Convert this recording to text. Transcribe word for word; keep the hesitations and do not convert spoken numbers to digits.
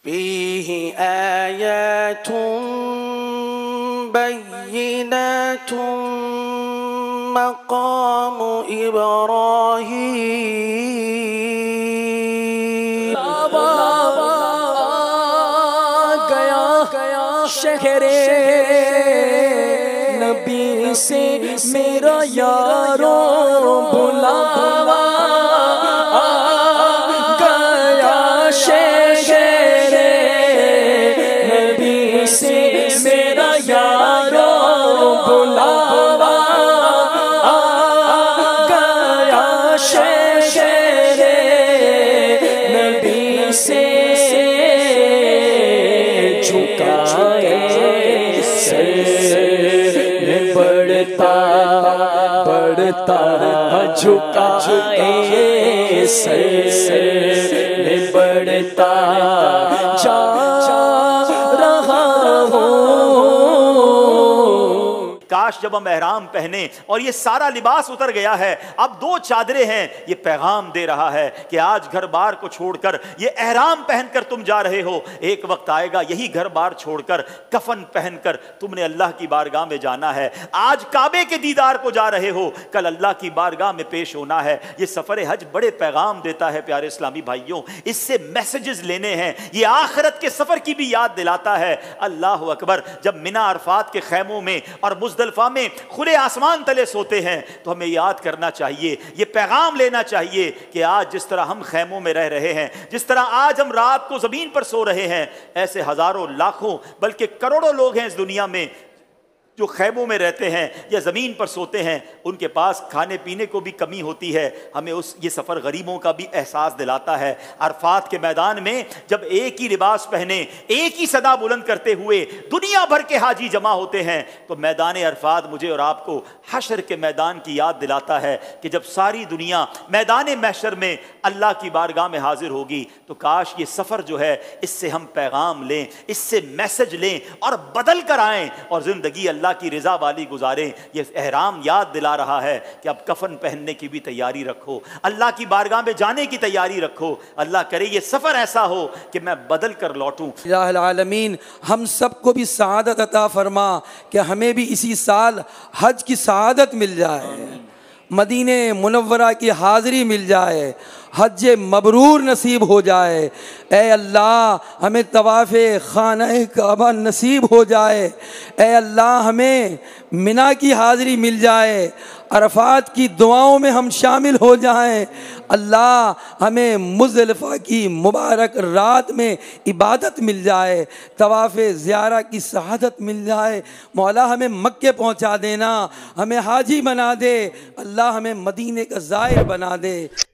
फीहि आयातुन बय्यिनातुन मक़ामु इब्राहीम। गया गया शहरे नबी से मेरा यारो बुला गया शहरे नबी से मेरा यारो बुला गया शहरे नबी से झुकाए बढ़ता बढ़ता झुकाए सर बढ़ता जा रहा हूँ। काश जब हम एहराम पहने और ये सारा लिबास उतर गया है, अब दो चादरें हैं, ये पैगाम दे रहा है कि आज घर बार को छोड़कर ये एहराम पहनकर तुम जा रहे हो, एक वक्त आएगा यही घर बार छोड़कर कफन पहनकर तुमने अल्लाह की बारगाह में जाना है। आज काबे के दीदार को जा रहे हो, कल अल्लाह की बारगाह में पेश होना है। ये सफर हज बड़े पैगाम देता है प्यारे इस्लामी भाइयों, इससे मैसेजेस लेने हैं, ये आखिरत के सफर की भी याद दिलाता है। अल्लाह अकबर, जब मिना अरफात के खैमों में और मुज़दलिफा में खुले आसमान तले सोते हैं तो हमें याद करना चाहिए, ये पैगाम लेना चाहिए कि आज जिस तरह हम खैमों में रह रहे हैं, जिस तरह आज हम रात को जमीन पर सो रहे हैं, ऐसे हजारों लाखों बल्कि करोड़ों लोग हैं इस दुनिया में जो खैमों में रहते हैं या ज़मीन पर सोते हैं, उनके पास खाने पीने को भी कमी होती है। हमें उस ये सफ़र गरीबों का भी एहसास दिलाता है। अरफात के मैदान में जब एक ही लिबास पहने, एक ही सदा बुलंद करते हुए दुनिया भर के हाजी जमा होते हैं, तो मैदान अरफात मुझे और आपको हशर के मैदान की याद दिलाता है कि जब सारी दुनिया मैदान महशर में अल्लाह की बारगाह में हाजिर होगी, तो काश ये सफ़र जो है इससे हम पैगाम लें, इससे मैसेज लें और बदल कर आएँ और ज़िंदगी अल्लाह की रिजा वाली गुजारें। ये एहराम याद दिला रहा है कि अब कफन पहनने की भी तैयारी रखो, अल्लाह की बारगाह में जाने की तैयारी रखो। अल्लाह करे ये सफर ऐसा हो कि मैं बदल कर लौटूं। इलाहुल आलमीन हम सबको भी सआदत अता फरमा कि हमें भी इसी साल हज की सआदत मिल जाए, मदीने मुनव्वरा की हाज़िरी मिल जाए, हज मबरूर नसीब हो जाए। ए अल्लाह हमें तवाफ़े खाने काबा नसीब हो जाए। ए अल्लाह हमें मिना की हाज़िरी मिल जाए, अरफात की दुआओं में हम शामिल हो जाएं। अल्लाह हमें मुज़दलिफ़ा की मुबारक रात में इबादत मिल जाए, तवाफ़े ज़ियारा की सआदत मिल जाए। मौला हमें मक्के पहुँचा देना, हमें हाजी बना दे, अल्लाह हमें मदीने का ज़ायर बना दे।